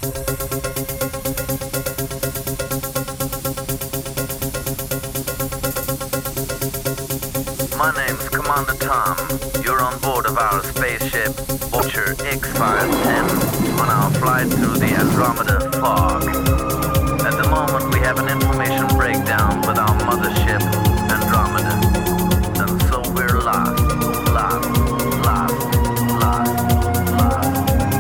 My name's Commander Tom. You're on board of our spaceship Vulture X-510 on our flight through the Andromeda fog. At the moment, we have an information breakdown with our mothership, Andromeda. And so we're lost, lost, lost, lost, lost,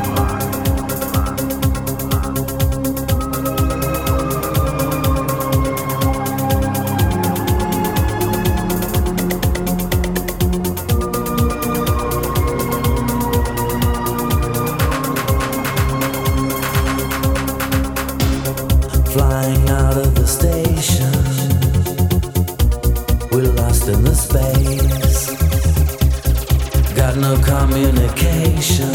Flying out of the station, we're lost in the space. Got no communication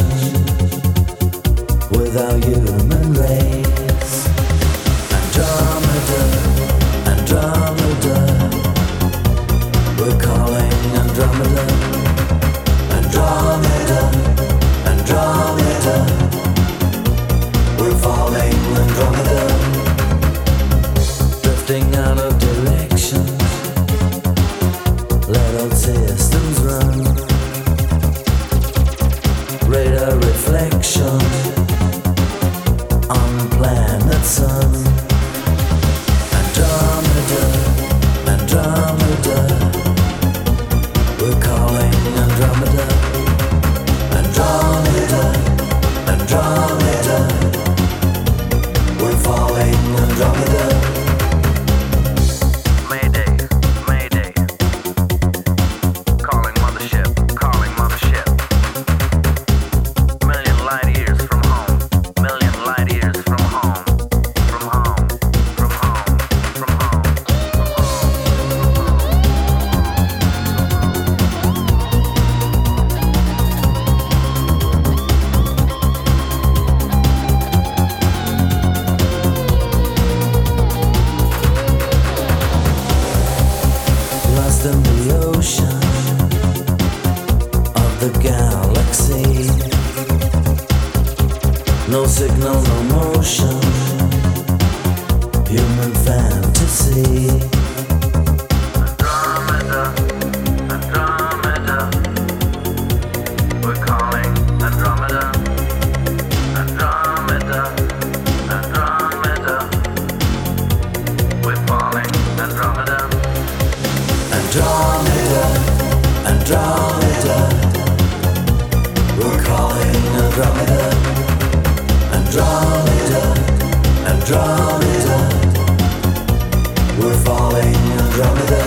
with our human race. Andromeda, Andromeda, we're calling Andromeda. Andromeda, Andromeda, we're falling Andromeda. Drifting out of direction, let old systems run. Radar reflection on the planet Sun. Andromeda, Andromeda, we're calling Andromeda. Andromeda, Andromeda, we're falling Andromeda. In the ocean of the galaxy, no signal, no motion, human fantasy. Andromeda, Andromeda, we're calling Andromeda. Andromeda, Andromeda, we're falling Andromeda. Andromeda, Andromeda, we're calling Andromeda. Andromeda, Andromeda, we're falling Andromeda.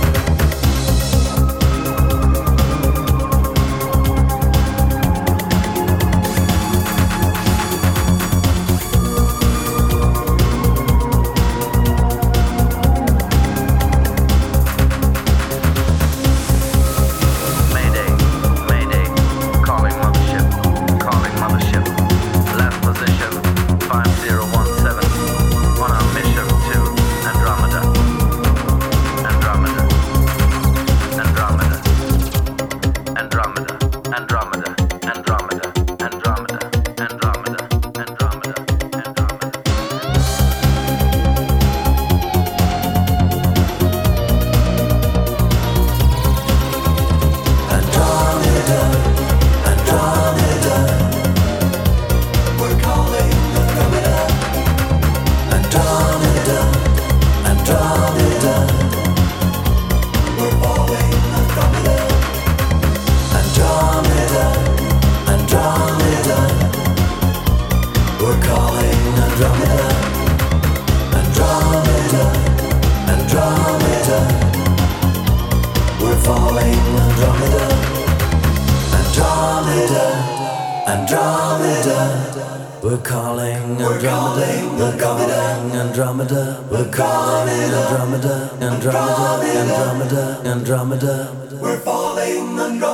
We're calling Andromeda, we're calling Andromeda, we're calling Andromeda, Andromeda, Andromeda, Andromeda. We're falling Andromeda.